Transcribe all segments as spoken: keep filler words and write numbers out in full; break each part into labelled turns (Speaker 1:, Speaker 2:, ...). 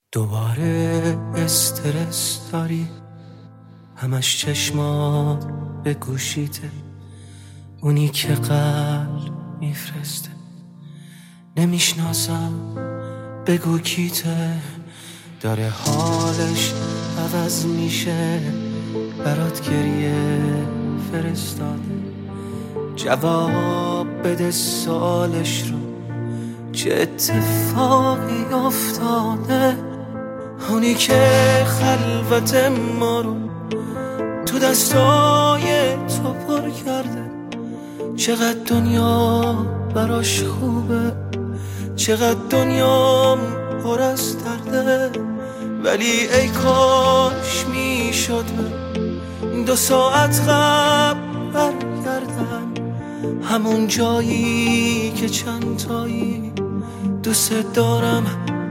Speaker 1: دوباره استرس داری، همش چشمات به گوشیته، اونی که قلب میفرسته. نمیشناسم بگو کیته، داره حالش عوض میشه، برات گریه فرستاده. جواب بده سالش رو، چه اتفاقی افتاده. اونی که خلوت ما رو تو دستای تو پر کرده. چقدر دنیا براش خوبه، چقدر دنیا پر از درده. ولی ای کاش میشد دو ساعت قبل برگردم، همون جایی که چند تایی دوست دارم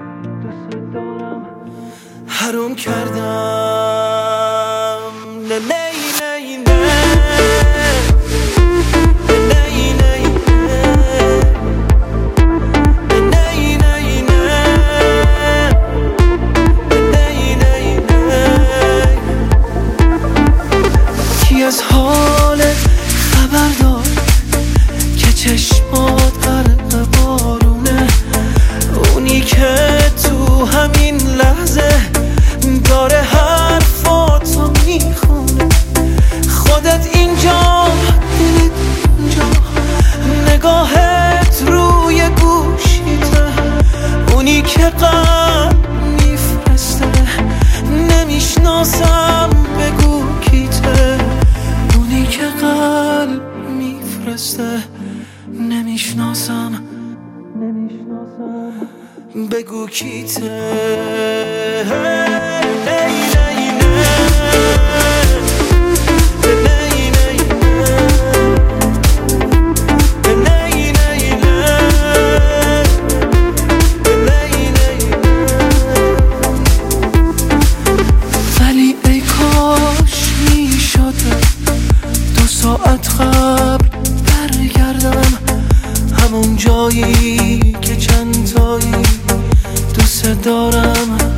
Speaker 1: حروم کردم. نه نه نه نه از حالت خبر دار که چشمات غرق بارونه. اونی که تو همین لحظه داره حرفاتو میخونه. خودت اینجا، دلت اینجا، نگاهت روی گوشیته. اونی که قلب میفرسته، نمیشناسم بگو کیته. که قلب میفرسته، نمیشناسم بگو کیته. ولی ای کاش میشد ساعت قبل برگردم، همون جایی که چند تایی دوست دارم